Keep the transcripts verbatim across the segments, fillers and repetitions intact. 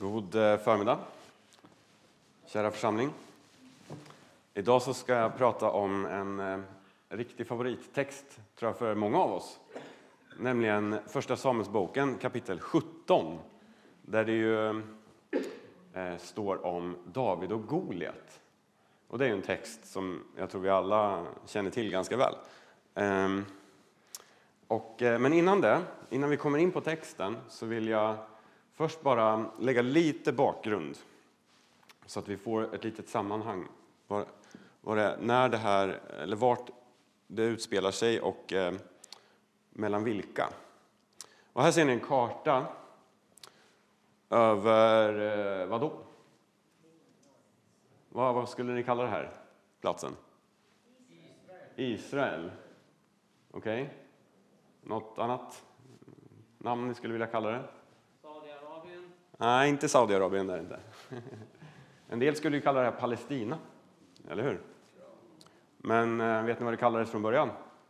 God förmiddag, kära församling. Idag så ska jag prata om en eh, riktig favorittext, tror jag, för många av oss. Nämligen Första Samuelsboken, kapitel sjutton. Där det ju eh, står om David och Goliat. Och det är ju en text som jag tror vi alla känner till ganska väl. Ehm, och, eh, men innan det, innan vi kommer in på texten, så vill jag först bara lägga lite bakgrund. Så att vi får ett litet sammanhang. Var, var det, när det här, eller vart det utspelar sig och eh, mellan vilka. Och här ser ni en karta över eh, vad då? Vad, vad skulle ni kalla det här? Platsen? Israel. Israel. Okej. Okay. Något annat namn ni skulle vilja kalla det? Saudiarabien? Nej, inte Saudiarabien där inte. En del skulle ju kalla det här Palestina. Eller hur? Men eh, vet ni vad det kallades från början?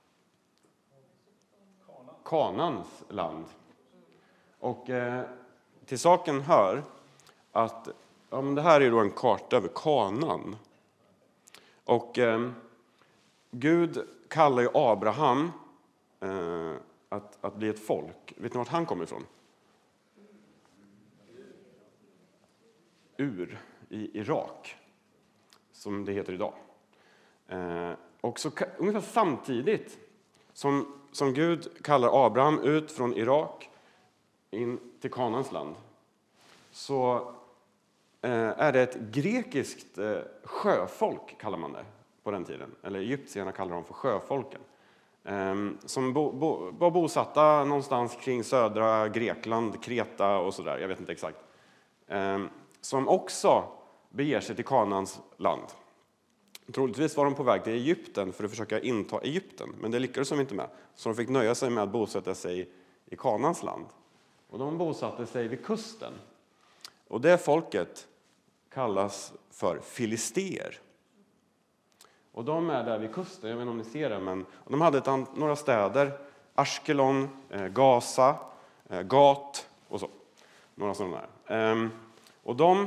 Kanans land. Och eh, till saken hör att ja, men det här är då en karta över Kanan. Och eh, Gud kallar ju Abraham eh, att, att bli ett folk. Vet ni vart han kommer ifrån? Ur i Irak, som det heter idag. Eh, och så ungefär samtidigt som, som Gud kallar Abraham ut från Irak in till Kanans land, så eh, är det ett grekiskt eh, sjöfolk, kallar man det på den tiden. Eller egyptierna kallar de för sjöfolken. Eh, som bo, bo, var bosatta någonstans kring södra Grekland, Kreta och sådär, jag vet inte exakt. Eh, som också beger sig till Kanans land. Troligtvis var de på väg till Egypten för att försöka inta Egypten, men det lyckades de inte med. Så de fick nöja sig med att bosätta sig i Kanans land. Och de bosatte sig vid kusten. Och det folket kallas för filister. Och de är där vid kusten, jag vet inte om ni ser det, men de hade ett an- några städer, Ashkelon, eh, Gaza, eh, Gat och så. Några sådana där. Ehm, och de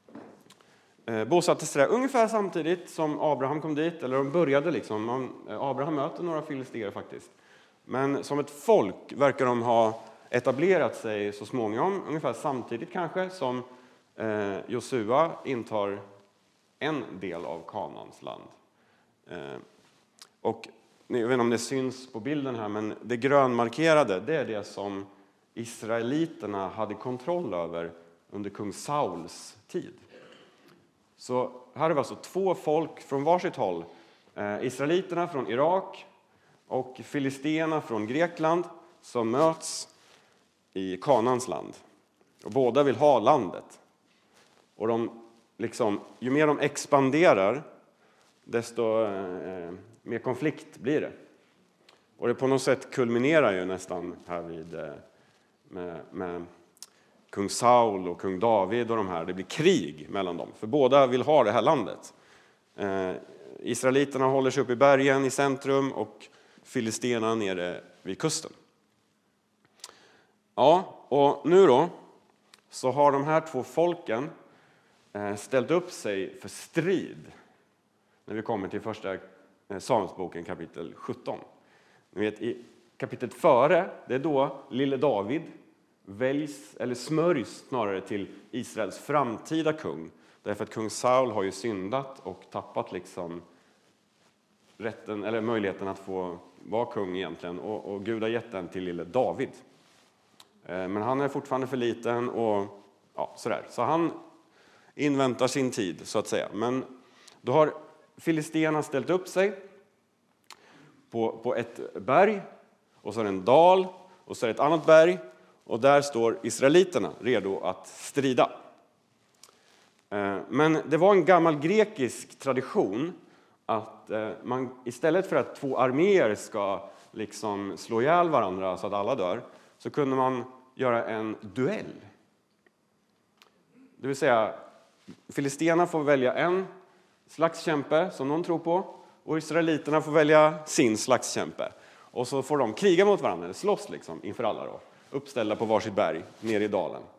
eh, bosattes där ungefär samtidigt som Abraham kom dit, eller de började liksom. Man, eh, Abraham möter några filister faktiskt. Men som ett folk verkar de ha etablerat sig så småningom, ungefär samtidigt kanske som eh, Josua intar en del av Kanans land. Eh, och jag vet inte om det syns på bilden här, men det grönmarkerade, det är det som israeliterna hade kontroll över under kung Sauls tid. Så här är det alltså två folk från varsitt håll. Eh, israeliterna från Irak och filisterna från Grekland som möts i Kanans land. Och båda vill ha landet. Och de, liksom, ju mer de expanderar, desto eh, mer konflikt blir det. Och det på något sätt kulminerar ju nästan här vid eh, med, med kung Saul och kung David och de här. Det blir krig mellan dem, för båda vill ha det här landet. Eh, Israeliterna håller sig upp i bergen i centrum och filisterna nere vid kusten. Ja, och nu då så har de här två folken eh, ställt upp sig för strid när vi kommer till första eh, Samuelsboken kapitel sjutton. Ni vet, i kapitlet före, det är då lille David väljs, eller smörjs snarare, till Israels framtida kung. Därför att kung Saul har ju syndat och tappat liksom rätten, eller möjligheten att få vara kung egentligen. Och, och Gud har gett den till lille David. Eh, men han är fortfarande för liten och ja, sådär. Så han inväntar sin tid, så att säga. Men då har filisterna ställt upp sig på, på ett berg, och så är det en dal, och så är det ett annat berg, och där står israeliterna redo att strida. Men det var en gammal grekisk tradition att man istället för att två arméer ska liksom slå ihjäl varandra så att alla dör, så kunde man göra en duell. Det vill säga, filisterna får välja en slags kämpe som de tror på, och israeliterna får välja sin slags kämpe. Och så får de kriga mot varandra, eller slåss liksom inför alla då, uppställda på varsitt berg nere i dalen.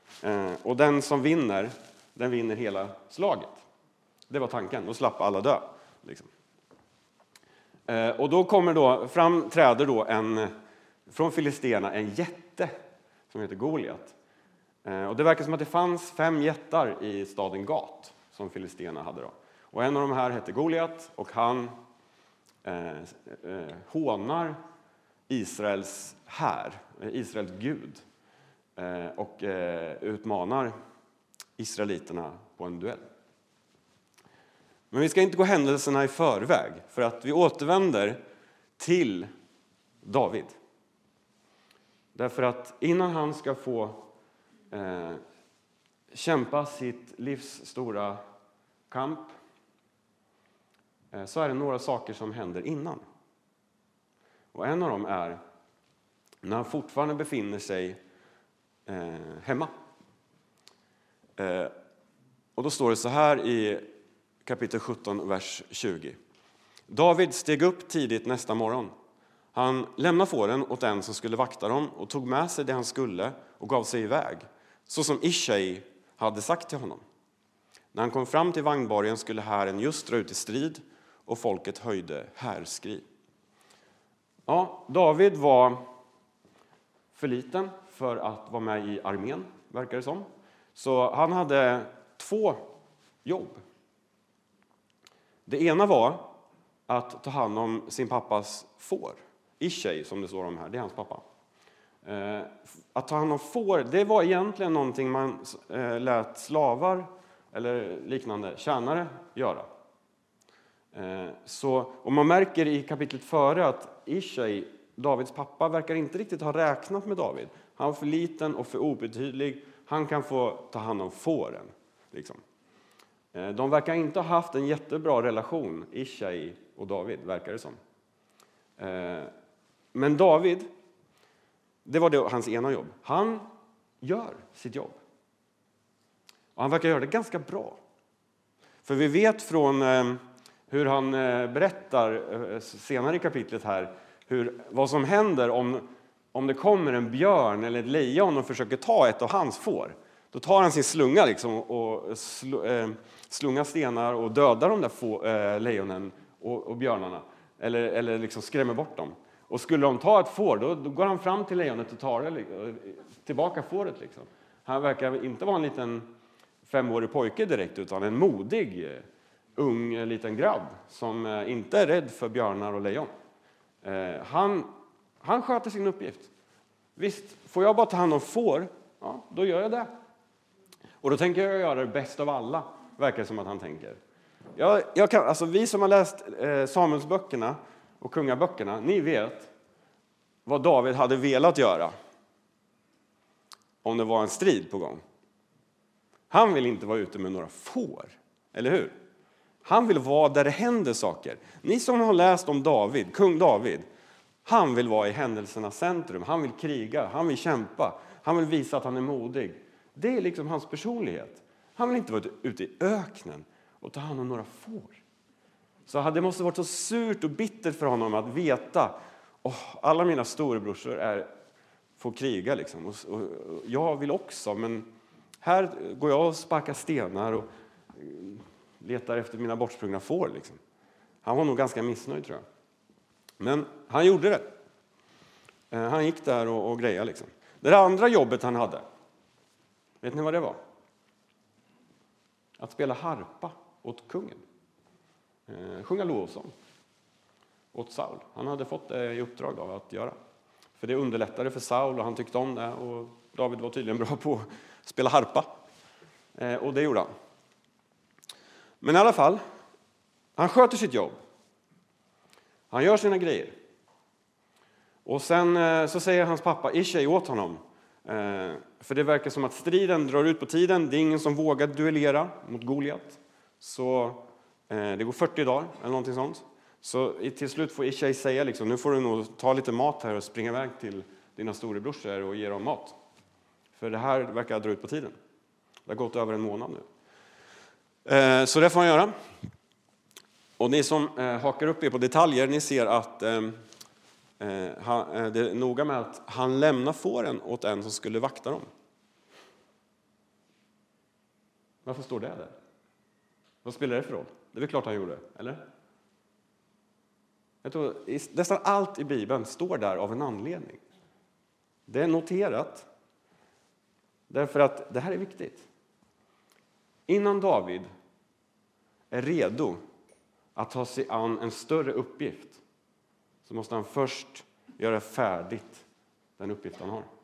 Och den som vinner, den vinner hela slaget. Det var tanken, då slapp alla dö. Liksom. Och då kommer då, fram träder då en, från Filisterna en jätte som heter Goliat. Och det verkar som att det fanns fem jättar i staden Gat som Filisterna hade då. Och en av de här hette Goliat och han eh, eh, hånar Israels här, Israels Gud. Eh, och eh, utmanar israeliterna på en duell. Men vi ska inte gå händelserna i förväg, för att vi återvänder till David. Därför att innan han ska få eh, kämpa sitt livs stora kamp eh, så är det några saker som händer innan. Och en av dem är när han fortfarande befinner sig eh, hemma. Eh, och då står det så här i kapitel sjutton, vers tjugo. David steg upp tidigt nästa morgon. Han lämnade fåren åt en som skulle vakta dem och tog med sig det han skulle och gav sig iväg, så som Ishai hade sagt till honom. När han kom fram till vagnborgen skulle hären just dra ut i strid och folket höjde härskri. Ja, David var för liten för att vara med i armén, verkar det som. Så han hade två jobb. Det ena var att ta hand om sin pappas får. Ishai, som det står om här, det är hans pappa. Att ta hand om får, det var egentligen någonting man lät slavar eller liknande tjänare göra. Så, och man märker i kapitlet före att Ishai, Davids pappa, verkar inte riktigt ha räknat med David. Han var för liten och för obetydlig. Han kan få ta hand om fåren. Liksom. De verkar inte ha haft en jättebra relation, Ishai och David, verkar det som. Men David, det var det, hans ena jobb. Han gör sitt jobb. Och han verkar göra det ganska bra. För vi vet från hur han berättar senare i kapitlet här hur, vad som händer om, om det kommer en björn eller ett lejon och försöker ta ett av hans får. Då tar han sin slunga liksom och sl, eh, slungar stenar och dödar de där få, eh, lejonen och, och björnarna. Eller, eller liksom skrämmer bort dem. Och skulle de ta ett får, då, då går han fram till lejonet och tar det, tillbaka fåret. Liksom. Han verkar inte vara en liten femårig pojke direkt, utan en modig, ung liten grabb som eh, inte är rädd för björnar och lejon. Eh, han, han sköter sin uppgift. Visst, får jag bara ta hand om får, ja, då gör jag det. Och då tänker jag göra det bäst av alla, verkar det som att han tänker. Jag, jag kan, alltså vi som har läst eh, Samuelsböckerna och kungaböckerna, ni vet vad David hade velat göra om det var en strid på gång. Han vill inte vara ute med några får, eller hur? Han vill vara där det händer saker. Ni som har läst om David, kung David, han vill vara i händelsernas centrum. Han vill kriga, han vill kämpa, han vill visa att han är modig. Det är liksom hans personlighet. Han vill inte vara ute i öknen och ta hand om några får. Så det måste varit så surt och bittert för honom att veta oh, alla mina storebrorsor är, får kriga. Liksom. Och, och, och jag vill också, men här går jag och sparkar stenar och letar efter mina bortsprungna får. Liksom. Han var nog ganska missnöjd, tror jag. Men han gjorde det. Han gick där och, och grejade. Liksom. Det andra jobbet han hade, vet ni vad det var? Att spela harpa åt kungen. Eh, sjunga lovsång åt Saul. Han hade fått det i uppdrag av att göra. För det underlättade för Saul och han tyckte om det. Och David var tydligen bra på att spela harpa. Eh, och det gjorde han. Men i alla fall, han sköter sitt jobb. Han gör sina grejer. Och sen eh, så säger hans pappa Ishai åt honom. Eh, för det verkar som att striden drar ut på tiden. Det är ingen som vågar duellera mot Goliat. Så eh, det går fyrtio dagar eller någonting sånt. Så till slut får Ishai säga liksom, nu får du nog ta lite mat här och springa iväg till dina storebrorsor och ge dem mat. För det här verkar dra ut på tiden. Det har gått över en månad nu. Eh, så det får han göra. Och ni som eh, hakar upp er på detaljer, ni ser att eh, eh, han, eh, det är noga med att han lämnar fåren åt en som skulle vakta dem. Varför står det där? Vad spelar det för roll? Det är väl klart han gjorde, eller? Jag tror, nästan allt i Bibeln står där av en anledning. Det är noterat. Därför att det här är viktigt. Innan David är redo att ta sig an en större uppgift så måste han först göra färdigt den uppgift han har.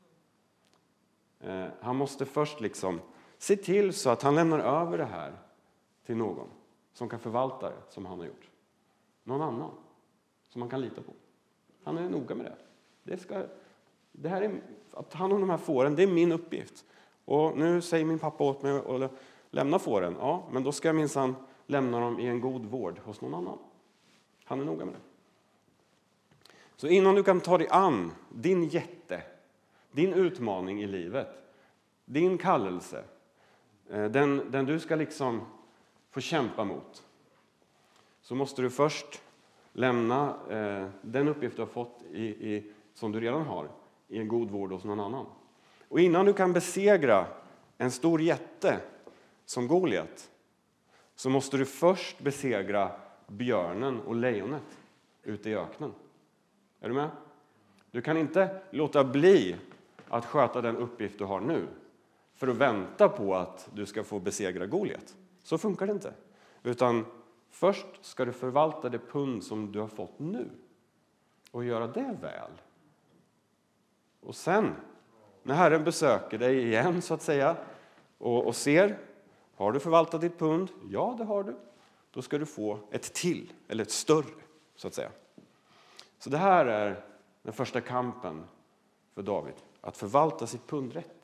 Eh, han måste först liksom se till så att han lämnar över det här till någon som kan förvalta det som han har gjort. Någon annan som man kan lita på. Han är noga med det. Det, ska, det här är, att ta hand om de här fåren, det är min uppgift. Och nu säger min pappa åt mig att lämna fåren. Ja, men då ska jag minsann lämna dem i en god vård hos någon annan. Han är noga med det. Så innan du kan ta dig an din jätte, din utmaning i livet, din kallelse, den, den du ska liksom få kämpa mot, så måste du först lämna eh, den uppgift du har fått i, i, som du redan har i en god vård hos någon annan. Och innan du kan besegra en stor jätte som Goliat så måste du först besegra björnen och lejonet ute i öknen. Är du med? Du kan inte låta bli att sköta den uppgift du har nu för att vänta på att du ska få besegra Goliat. Så funkar det inte. Utan först ska du förvalta det pund som du har fått nu och göra det väl. Och sen, när Herren besöker dig igen så att säga och, och ser, har du förvaltat ditt pund? Ja, det har du. Då ska du få ett till, eller ett större så att säga. Så det här är den första kampen för David, att förvalta sitt pund rätt.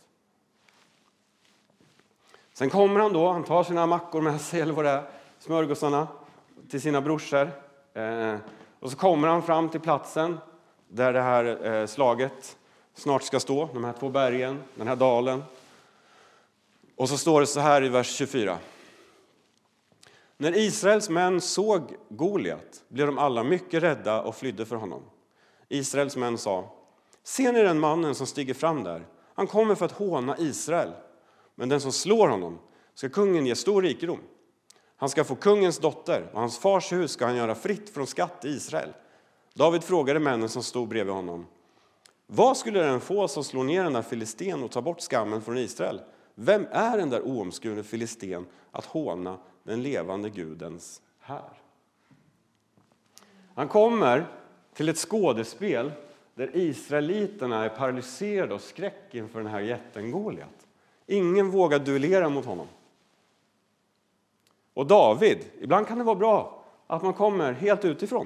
Sen kommer han då, han tar sina mackor med sig, eller vad det är, smörgåsarna, till sina brorsor. Eh, och så kommer han fram till platsen där det här eh, slaget snart ska stå, de här två bergen, den här dalen. Och så står det så här i vers tjugofyra. När Israels män såg Goliat blev de alla mycket rädda och flydde för honom. Israels män sa, ser ni den mannen som stiger fram där? Han kommer för att håna Israel. Men den som slår honom ska kungen ge stor rikedom. Han ska få kungens dotter och hans fars hus ska han göra fritt från skatt i Israel. David frågade männen som stod bredvid honom. Vad skulle den få som slår ner den där filisten och tar bort skammen från Israel? Vem är den där oomskurne filisten att håna den levande gudens här? Han kommer till ett skådespel där israeliterna är paralyserade och skräck inför den här jätten Goliat. Ingen vågar duellera mot honom. Och David, ibland kan det vara bra att man kommer helt utifrån.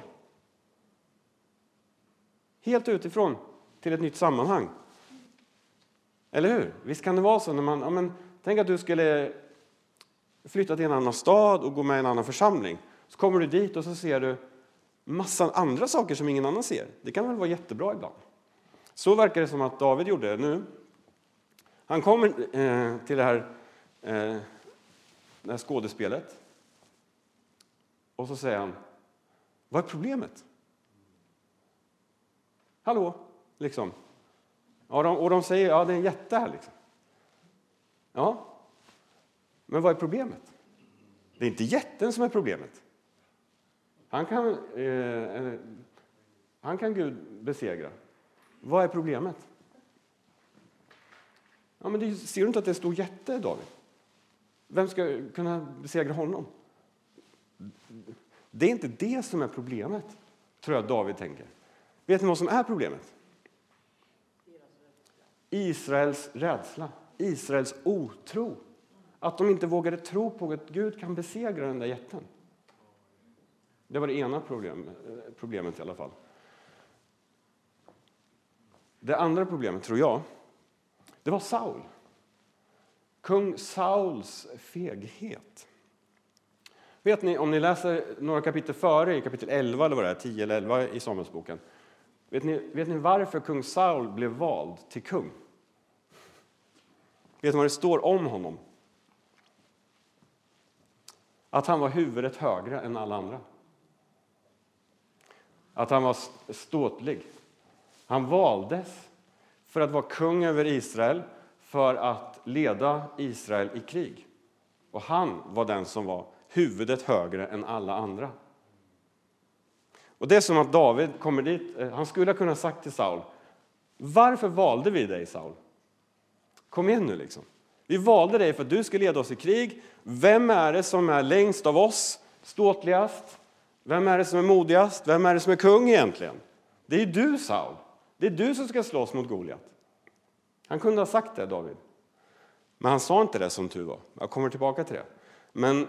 Helt utifrån till ett nytt sammanhang. Eller hur? Visst kan det vara så när man, ja men, tänk att du skulle flytta till en annan stad och gå med i en annan församling. Så kommer du dit och så ser du massan andra saker som ingen annan ser. Det kan väl vara jättebra ibland. Så verkar det som att David gjorde det nu. Han kommer eh, till det här, eh, det här skådespelet. Och så säger han, vad är problemet? Hallå, liksom. Ja, de, och de säger, ja det är en jätte här liksom. Ja, men vad är problemet? Det är inte jätten som är problemet. Han kan, eh, han kan Gud besegra. Vad är problemet? Ja, men det, ser du inte att det är en stor jätte, David? Vem ska kunna besegra honom? Det är inte det som är problemet, tror jag David tänker. Vet ni vad som är problemet? Israels rädsla. Israels otro. Att de inte vågade tro på att Gud kan besegra den där jätten. Det var det ena problem, problemet i alla fall. Det andra problemet, tror jag, det var Saul. Kung Sauls feghet. Vet ni, om ni läser några kapitel före, i kapitel elva eller vad det är, tio eller elva i Samuelsboken. Vet ni, vet ni varför kung Saul blev vald till kung? Vet ni vad det står om honom? Att han var huvudet högre än alla andra. Att han var ståtlig. Han valdes för att vara kung över Israel, för att leda Israel i krig. Och han var den som var huvudet högre än alla andra. Och det är som att David kommer dit. Han skulle ha kunnat sagt till Saul: varför valde vi dig, Saul? Kom igen nu liksom. Vi valde dig för att du skulle leda oss i krig. Vem är det som är längst av oss? Ståtligast? Vem är det som är modigast? Vem är det som är kung egentligen? Det är du, Saul. Det är du som ska slåss mot Goliat. Han kunde ha sagt det, David. Men han sa inte det, som tur var. Jag kommer tillbaka till det. Men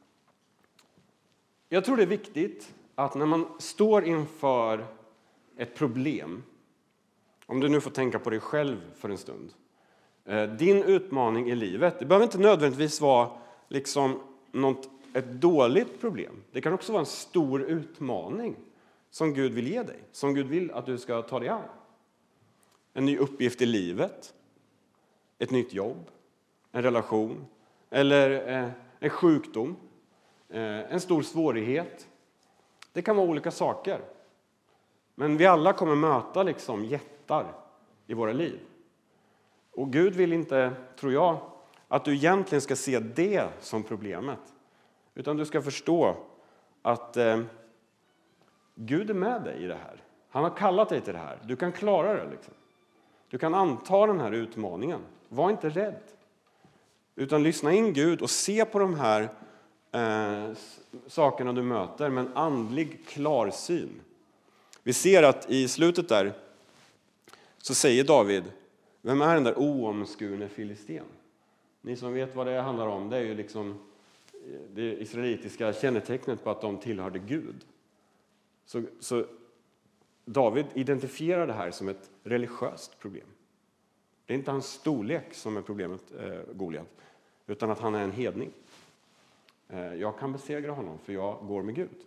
jag tror det är viktigt att när man står inför ett problem, om du nu får tänka på dig själv för en stund. Din utmaning i livet, det behöver inte nödvändigtvis vara liksom något, ett dåligt problem. Det kan också vara en stor utmaning som Gud vill ge dig. Som Gud vill att du ska ta dig an. En ny uppgift i livet. Ett nytt jobb. En relation. Eller eh, en sjukdom. Eh, en stor svårighet. Det kan vara olika saker. Men vi alla kommer möta liksom jättar i våra liv. Och Gud vill inte, tror jag, att du egentligen ska se det som problemet. Utan du ska förstå att eh, Gud är med dig i det här. Han har kallat dig till det här. Du kan klara det liksom. Du kan anta den här utmaningen. Var inte rädd. Utan lyssna in Gud och se på de här eh, sakerna du möter med en andlig klarsyn. Vi ser att i slutet där så säger David: vem är den där oomskurne filisten? Ni som vet vad det handlar om, det är ju liksom det israelitiska kännetecknet på att de tillhörde Gud. Så, så David identifierar det här som ett religiöst problem. Det är inte hans storlek som är problemet, eh, Goliat, utan att han är en hedning. Eh, jag kan besegra honom för jag går med Gud.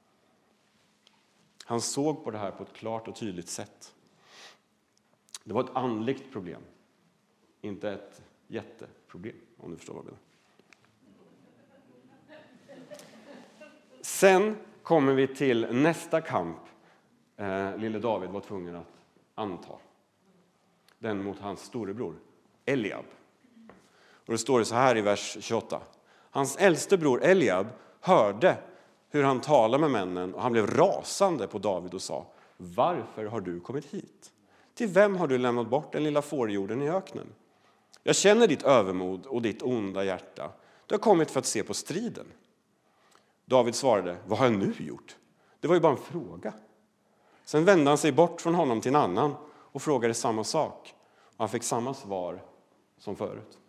Han såg på det här på ett klart och tydligt sätt. Det var ett andligt problem, inte ett jätteproblem, om du förstår vad jag menar. Sen kommer vi till nästa kamp eh, lille David var tvungen att anta. Den mot hans storebror, Eliab. Och det står så här i vers tjugoåtta. Hans äldste bror Eliab hörde hur han talade med männen och han blev rasande på David och sa: varför har du kommit hit? Till vem har du lämnat bort den lilla fårjorden i öknen? Jag känner ditt övermod och ditt onda hjärta. Du har kommit för att se på striden. David svarade: vad har jag nu gjort? Det var ju bara en fråga. Sen vände han sig bort från honom till en annan och frågade samma sak. Och han fick samma svar som förut.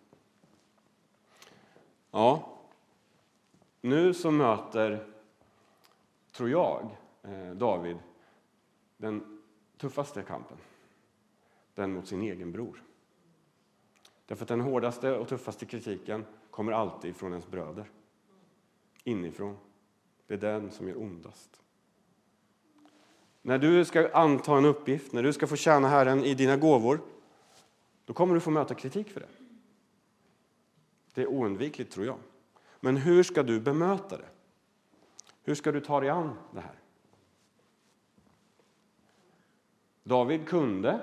Ja, nu så möter, tror jag, David den tuffaste kampen. Den mot sin egen bror. Därför att den hårdaste och tuffaste kritiken kommer alltid från ens bröder. Inifrån. Det är den som är ondast. När du ska anta en uppgift, när du ska få tjäna Herren i dina gåvor, då kommer du få möta kritik för det. Det är oundvikligt, tror jag. Men hur ska du bemöta det? Hur ska du ta dig an det här? David kunde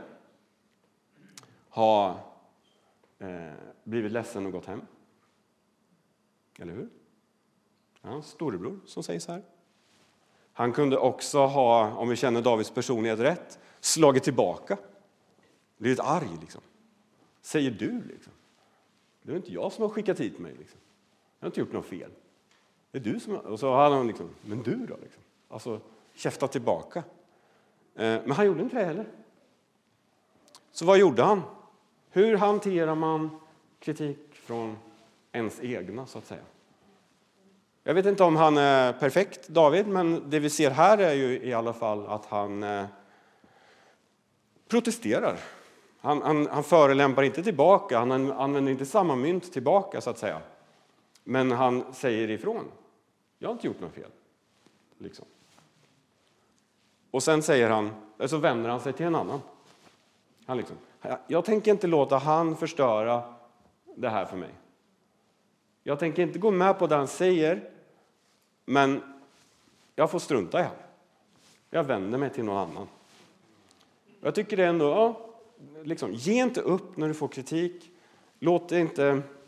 ha eh, blivit ledsen och gått hem. Eller hur? Ja, storebror som säger så här. Han kunde också ha, om vi känner Davids personlighet rätt, slagit tillbaka. Blivit arg liksom. Säger du liksom. Det är inte jag som har skickat hit mig liksom. Jag har inte gjort något fel. Det är du som har... Och så hade han liksom, men du då liksom. Alltså, käftat tillbaka. Eh, men han gjorde inte det heller. Så vad gjorde han? Hur hanterar man kritik från ens egna, så att säga? Jag vet inte om han är perfekt, David, men det vi ser här är ju i alla fall att han eh, protesterar. Han, han, han förelämpar inte tillbaka, han använder inte samma mynt tillbaka, så att säga. Men han säger ifrån. Jag har inte gjort något fel. Liksom. Och sen säger han, så vänder han sig till en annan. Han liksom, jag tänker inte låta han förstöra det här för mig. Jag tänker inte gå med på det han säger, men jag får strunta i honom. Jag vänder mig till någon annan. Jag tycker det är ändå, ja, liksom, ge inte upp när du får kritik. Låt det inte,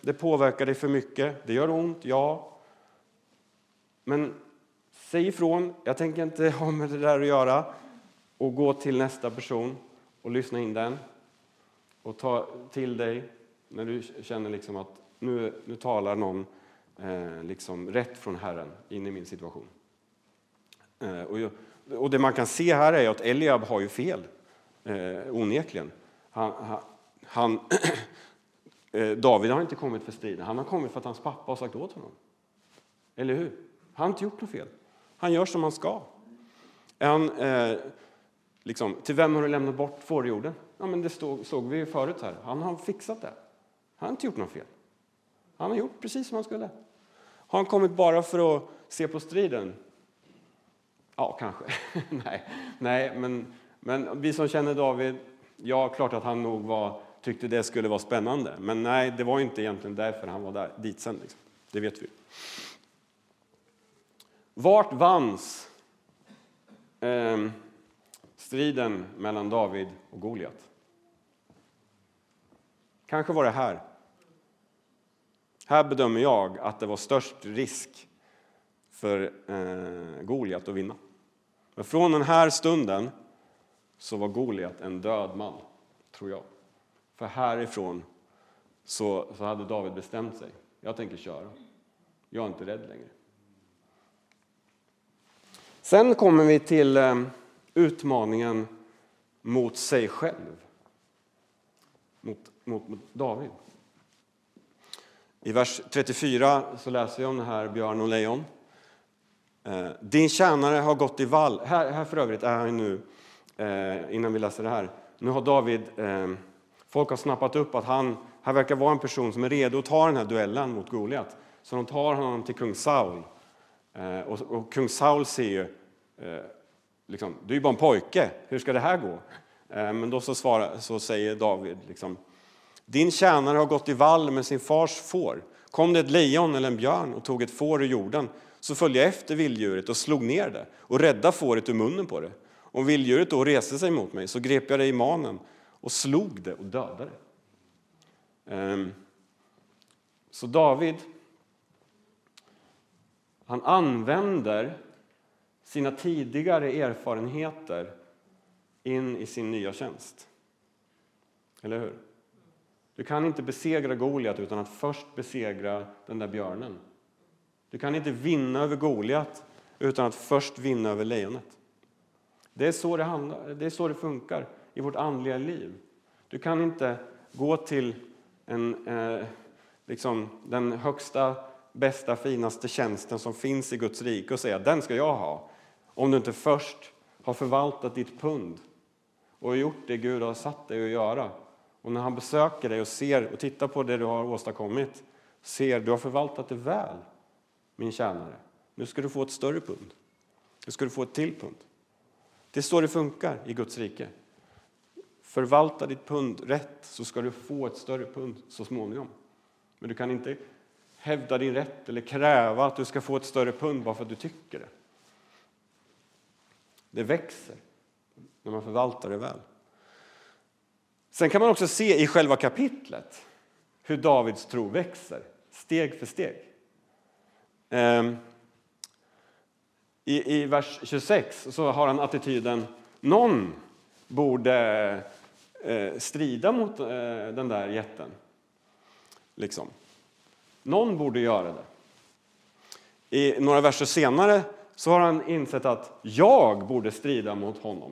Det påverkar dig för mycket. Det gör ont, ja. Men säg ifrån. Jag tänker inte ha med det där att göra. Och gå till nästa person och lyssna in den. Och ta till dig när du känner liksom att nu, nu talar någon eh, liksom rätt från Herren in i min situation. Eh, och, jag, och det man kan se här är att Eliab har ju fel. Eh, onekligen. Han, han, han eh, David har inte kommit för striden. Han har kommit för att hans pappa har sagt åt honom. Eller hur? Han har inte gjort något fel. Han gör som han ska. Han, eh, liksom, till vem har du lämnat bort fårjorden? Ja, men det stod, såg vi ju förut här. Han har fixat det. Han har inte gjort något fel. Han har gjort precis som han skulle. Har han kommit bara för att se på striden? Ja, kanske. nej, nej men, men vi som känner David, ja, klart att han nog var, tyckte det skulle vara spännande. Men nej, det var inte egentligen därför han var där, dit sen. Liksom. Det vet vi. Vart vanns eh, striden mellan David och Goliat? Kanske var det här. Här bedömer jag att det var störst risk för eh, Goliat att vinna. Men från den här stunden så var Goliat en död man, tror jag. För härifrån så, så hade David bestämt sig. Jag tänker köra. Jag är inte rädd längre. Sen kommer vi till eh, utmaningen mot sig själv. Mot, mot, mot David. I vers trettiofyra så läser jag om det här Björn och Lejon. Eh, Din tjänare har gått i vall. Här, här för övrigt är han nu, eh, innan vi läser det här. Nu har David, eh, folk har snappat upp att han, han verkar vara en person som är redo att ta den här duellen mot Goliat. Så de tar honom till kung Saul. Eh, och, och kung Saul ser ju, eh, liksom, du är ju bara en pojke, hur ska det här gå? Eh, men då så, svarar, så säger David, liksom, din tjänare har gått i vall med sin fars får. Kom det ett lejon eller en björn och tog ett får ur jorden, så följde jag efter vilddjuret och slog ner det och räddade fåret ur munnen på det. Om vilddjuret då reste sig mot mig så grep jag det i manen och slog det och dödade det. Um, så David, han använder sina tidigare erfarenheter in i sin nya tjänst. Eller hur? Du kan inte besegra Goliat utan att först besegra den där björnen. Du kan inte vinna över Goliat utan att först vinna över lejonet. Det är så det handlar, det är så det funkar i vårt andliga liv. Du kan inte gå till en, eh, liksom den högsta, bästa, finaste tjänsten som finns i Guds rike och säga den ska jag ha. Om du inte först har förvaltat ditt pund och gjort det Gud har satt dig att göra. Och när han besöker dig och ser och tittar på det du har åstadkommit, ser du har förvaltat det väl, min tjänare. Nu ska du få ett större pund. Nu ska du få ett till pund. Det är så det funkar i Guds rike. Förvalta ditt pund rätt så ska du få ett större pund så småningom. Men du kan inte hävda din rätt eller kräva att du ska få ett större pund bara för att du tycker det. Det växer när man förvaltar det väl. Sen kan man också se i själva kapitlet hur Davids tro växer steg för steg. Ehm, i, I vers tjugosex så har han attityden någon borde eh, strida mot eh, den där jätten. Liksom. Någon borde göra det. I några verser senare så har han insett att jag borde strida mot honom.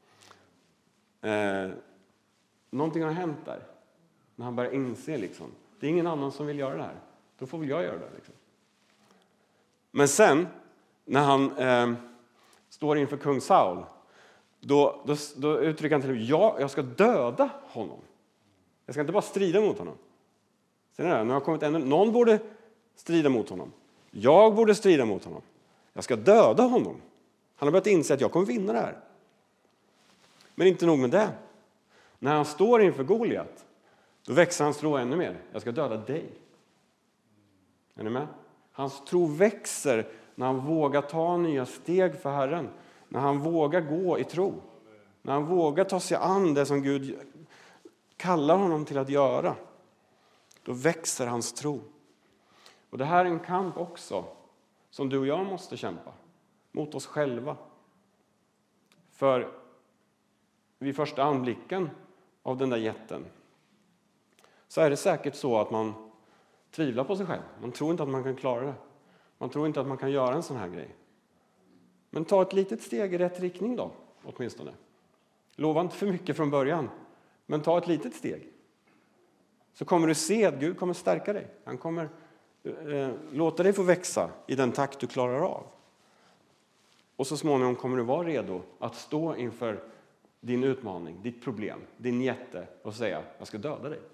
Eh, någonting har hänt där. När han börjar inse liksom, det är ingen annan som vill göra det här. Då får väl jag göra det. Liksom. Men sen, när han eh, står inför kung Saul, då, då, då uttrycker han till ja, jag ska döda honom. Jag ska inte bara strida mot honom. Sen är det, nu har kommit ännu, någon borde strida mot honom. Jag borde strida mot honom. Jag ska döda honom. Han har börjat inse att jag kommer vinna det här. Men inte nog med det. När han står inför Goliat, då växer hans tro ännu mer. Jag ska döda dig. Är ni med? Hans tro växer när han vågar ta nya steg för Herren. När han vågar gå i tro. När han vågar ta sig an det som Gud kallar honom till att göra. då växer hans tro. Och det här är en kamp också som du och jag måste kämpa mot oss själva. För vid första anblicken av den där jätten så är det säkert så att man tvivlar på sig själv. Man tror inte att man kan klara det. Man tror inte att man kan göra en sån här grej. Men ta ett litet steg i rätt riktning då, åtminstone. Lova inte för mycket från början, men ta ett litet steg. Så kommer du se att Gud kommer stärka dig. Han kommer eh, låta dig få växa i den takt du klarar av. Och så småningom kommer du vara redo att stå inför din utmaning, ditt problem, din jätte och säga, jag ska döda dig.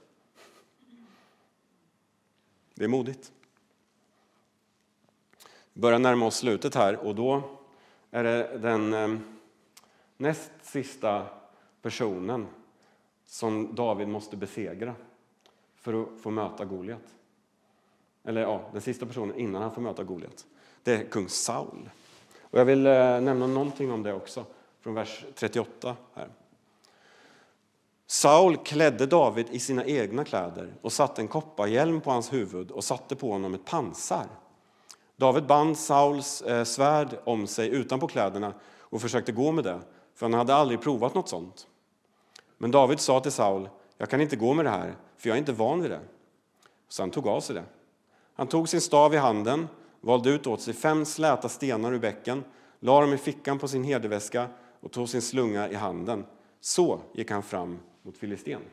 Det är modigt. Vi börjar närma oss slutet här och då är det den eh, näst sista personen som David måste besegra för att få möta Goliat. Eller ja, den sista personen innan han får möta Goliat. Det är kung Saul. Och jag vill eh, nämna någonting om det också från vers trettioåtta här. Saul klädde David i sina egna kläder och satte en kopparhjälm på hans huvud och satte på honom ett pansar. David band Sauls eh, svärd om sig utanpå kläderna och försökte gå med det, för han hade aldrig provat något sånt. Men David sa till Saul, jag kan inte gå med det här, för jag är inte van vid det. Så han tog av sig det. Han tog sin stav i handen, valde ut åt sig fem släta stenar ur bäcken, la dem i fickan på sin herdeväska och tog sin slunga i handen. Så gick han fram mot Filisten.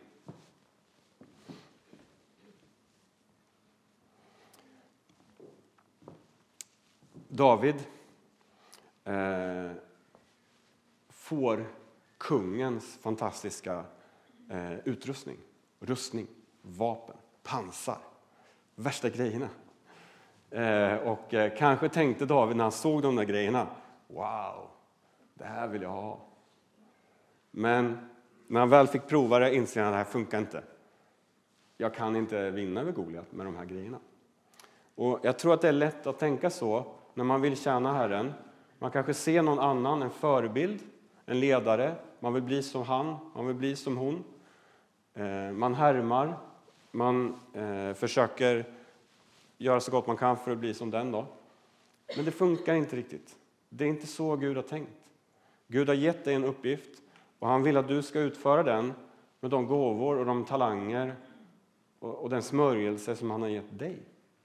David eh, får kungens fantastiska eh, utrustning, rustning, vapen, pansar, värsta grejerna. Eh, och eh, kanske tänkte David när han såg de där grejerna, wow, det här vill jag ha. Men när han väl fick prova det inser han att det här funkar inte. Jag kan inte vinna över Goliat med de här grejerna. Och jag tror att det är lätt att tänka så när man vill tjäna Herren. Man kanske ser någon annan, en förebild, en ledare. Man vill bli som han, man vill bli som hon. Eh, man härmar, man eh, försöker göra så gott man kan för att bli som den då. Men det funkar inte riktigt. Det är inte så Gud har tänkt. Gud har gett dig en uppgift och han vill att du ska utföra den med de gåvor och de talanger och, och den smörjelse som han har gett dig.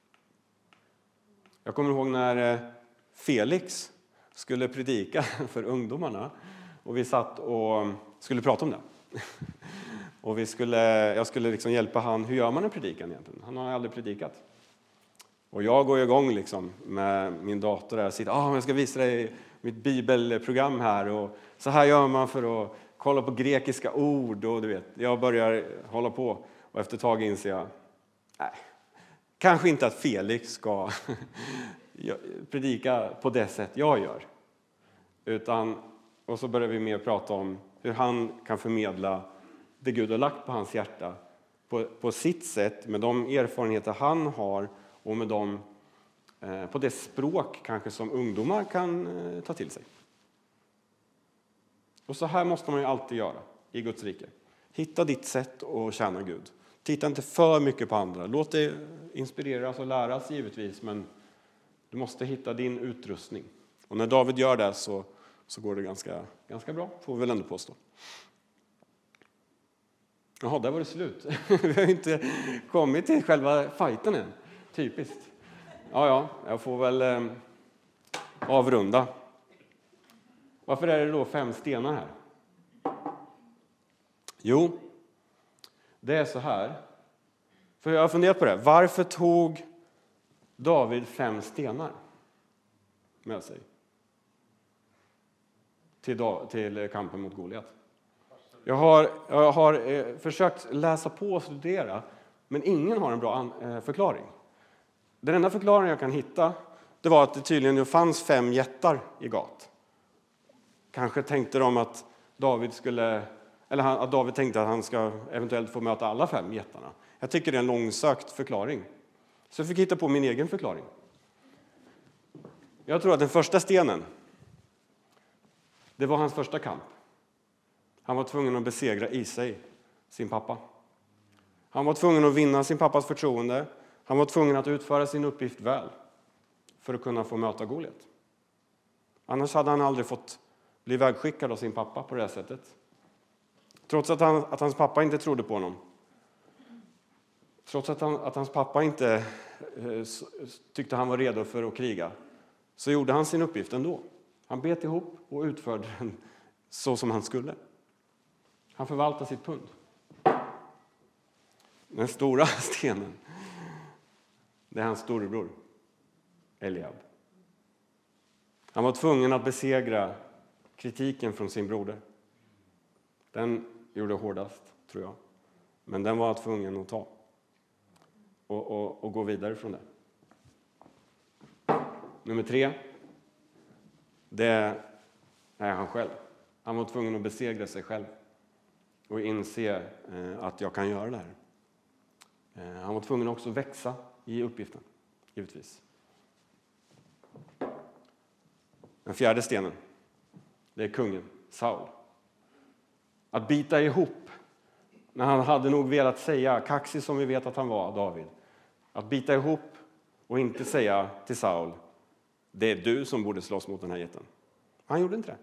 Jag kommer ihåg när Felix skulle predika för ungdomarna och vi satt och skulle prata om det. Och vi skulle, jag skulle liksom hjälpa han, hur gör man en predikan egentligen? Han har aldrig predikat. Och jag går igång liksom med min dator där och sitter, ah, jag ska visa dig mitt bibelprogram här och så här gör man för att kolla på grekiska ord och du vet, jag börjar hålla på och efter ett tag inser jag, nej, kanske inte att Felix ska predika på det sätt jag gör. Utan, och så börjar vi mer prata om hur han kan förmedla det Gud har lagt på hans hjärta på, på sitt sätt med de erfarenheter han har och med dem eh, på det språk kanske som ungdomar kan eh, ta till sig. Och så här måste man ju alltid göra i Guds rike. Hitta ditt sätt att tjäna Gud. Titta inte för mycket på andra. Låt dig inspireras och läras givetvis, men du måste hitta din utrustning. Och när David gör det så, så går det ganska, ganska bra, får vi väl ändå påstå. Jaha, där var det slut. Vi har inte kommit till själva fighten än. Typiskt. Ja, ja, jag får väl eh, avrunda. Varför är det då fem stenar här? Jo, det är så här. För jag har funderat på det. Varför tog David fem stenar med sig till, till kampen mot Goliat? Jag har, jag har eh, försökt läsa på och studera, men ingen har en bra an, eh, förklaring. Den enda förklaringen jag kan hitta, det var att det tydligen fanns fem jättar i Gat. Kanske tänkte de att David skulle, eller att David tänkte att han ska eventuellt få möta alla fem jättarna. Jag tycker det är en långsökt förklaring. Så jag fick hitta på min egen förklaring. Jag tror att den första stenen, det var hans första kamp. Han var tvungen att besegra Isai, sin pappa. Han var tvungen att vinna sin pappas förtroende. Han var tvungen att utföra sin uppgift väl för att kunna få möta Goliat. Annars hade han aldrig fått bli vägskickad av sin pappa på det här sättet. Trots att, han, att hans pappa inte trodde på honom. Trots att, han, att hans pappa inte eh, tyckte han var redo för att kriga. Så gjorde han sin uppgift ändå. Han bet ihop och utförde den så som han skulle. Han förvaltade sitt pund. Den stora stenen, det är hans storebror, Eliab. Han var tvungen att besegra kritiken från sin broder. Den gjorde hårdast, tror jag. Men den var han tvungen att ta. Och, och, och gå vidare från det. Nummer tre. Det är han själv. Han var tvungen att besegra sig själv. Och inse eh, att jag kan göra det här. Eh, han var tvungen också att växa i uppgiften, givetvis. Den fjärde stenen, det är kungen, Saul. Att bita ihop, när han hade nog velat säga, kaxig som vi vet att han var, David. Att bita ihop och inte säga till Saul, det är du som borde slåss mot den här jätten. Han gjorde inte det.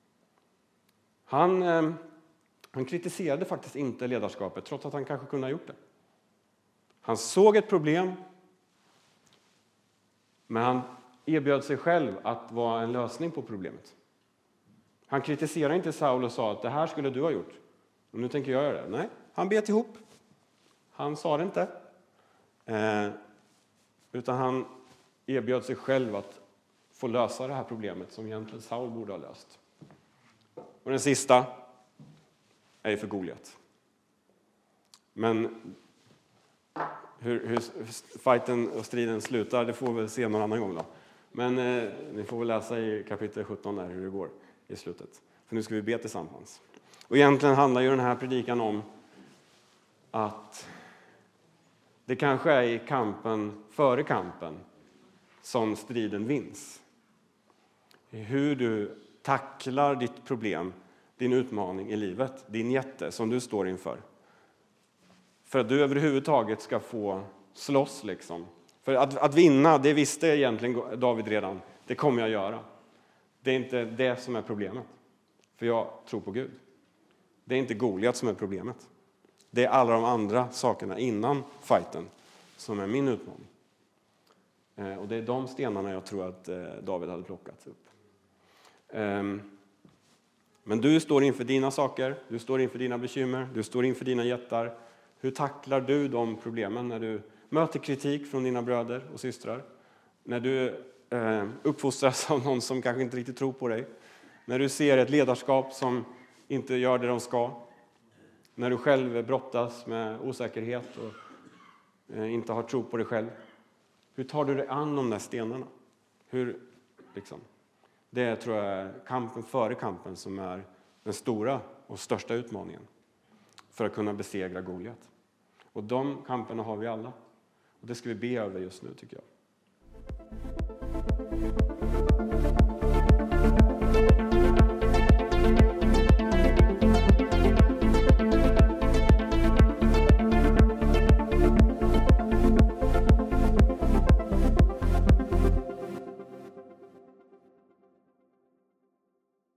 Han, eh, han kritiserade faktiskt inte ledarskapet, trots att han kanske kunde ha gjort det. Han såg ett problem, men han erbjöd sig själv att vara en lösning på problemet. Han kritiserade inte Saul och sa att det här skulle du ha gjort. Och nu tänker jag göra det. Nej, han bet ihop. Han sa det inte. Eh, utan han erbjöd sig själv att få lösa det här problemet som egentligen Saul borde ha löst. Och den sista är för Goliat. Men hur, hur fighten och striden slutar, det får vi väl se någon annan gång då. Men eh, ni får väl läsa i kapitel sjutton där hur det går i slutet. För nu ska vi be tillsammans. Och egentligen handlar ju den här predikan om att det kanske är i kampen, före kampen, som striden vinns. Hur du tacklar ditt problem, din utmaning i livet, din jätte som du står inför. För att du överhuvudtaget ska få slåss liksom. För att, att vinna, det visste egentligen David redan. Det kommer jag göra. Det är inte det som är problemet. För jag tror på Gud. Det är inte Goliat som är problemet. Det är alla de andra sakerna innan fighten som är min utmaning. Eh, och det är de stenarna jag tror att eh, David hade plockat upp. Eh, men du står inför dina saker. Du står inför dina bekymmer. Du står inför dina jättar. Hur tacklar du de problemen när du möter kritik från dina bröder och systrar? När du eh, uppfostras av någon som kanske inte riktigt tror på dig? När du ser ett ledarskap som inte gör det de ska? När du själv brottas med osäkerhet och eh, inte har tro på dig själv? Hur tar du dig an de där stenarna? Hur, liksom? Det tror jag är kampen före kampen som är den stora och största utmaningen för att kunna besegra Goliat. Och de kamperna har vi alla. Och det ska vi be över just nu, tycker jag.